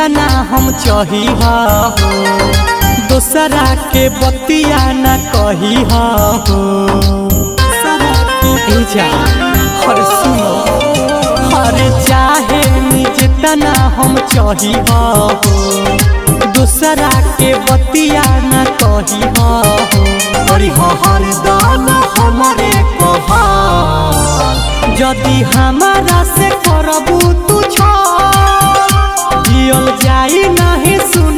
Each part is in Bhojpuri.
जितना हम चाही हो दोसरा के बतिया न कही हो हर सुनो हर चाहे जितना हम चाही हो दूसरा के बतिया न कही हो हर दान हमारे कहा जदि हमारा से करबू तू जियल जाई नहीं सुन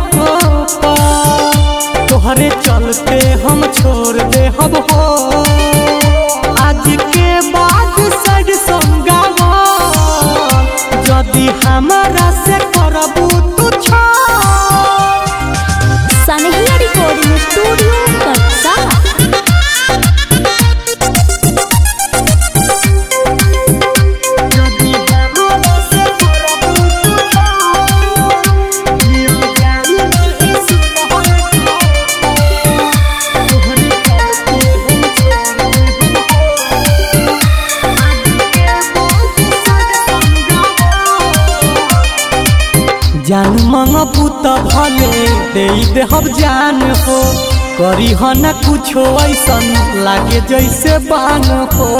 तोहरे चलते हम छोड़ दे हब हो आज के बाद साइड संगावा जदि हमारा से करबू तू सनहिया रिकॉर्डिंग स्टूडियो कटसा। जान मंगबू तो भले दे हम जान हो करी हो न कुछो ऐसन लागे जैसे बान हो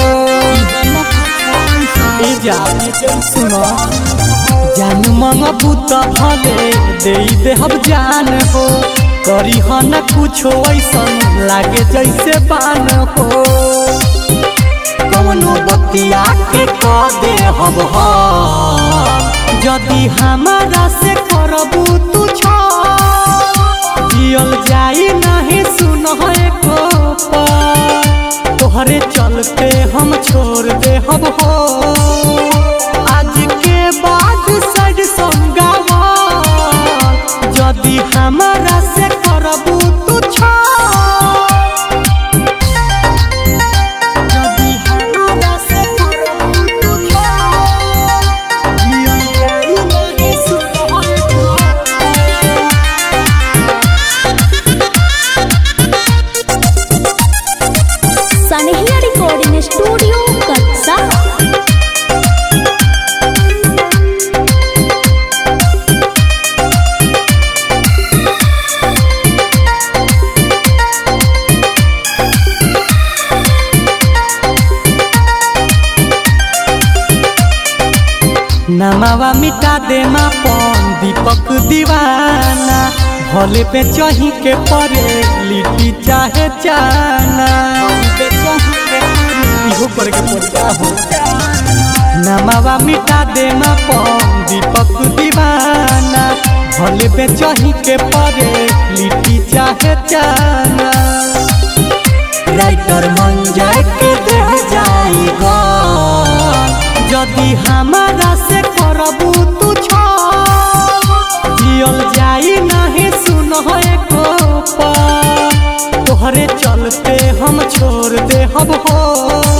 सुनो जान मंगबू तो भले दे हम जान हो करी हो न कुछो ऐसन लागे जैसे बान हो कौनो बतिया के कह दे हम हो जदि हमारा से करबू तू जियल जाई नहीं सुन तोहरे चलते हम छोड़ दे हम हो आज के बाद साइड संगावा जदि हमारा से करबू तू सनहिया रिकॉर्डिंग स्टूडियो कटसा। नमावा मिटा दे मापन दीपक दीवाना भले पे चही के परे लिट्टी चाहे चाना नमावा मिटा दे मापन दीपक दीवाना भले पे चही के परे लिट्टी चाहे चाना राइटर मन जाए के देह जाएगा जदि हमारा से करबू तू जियल जाई नहीं सुन तोहरे चलते हम छोड़ दे हब हो।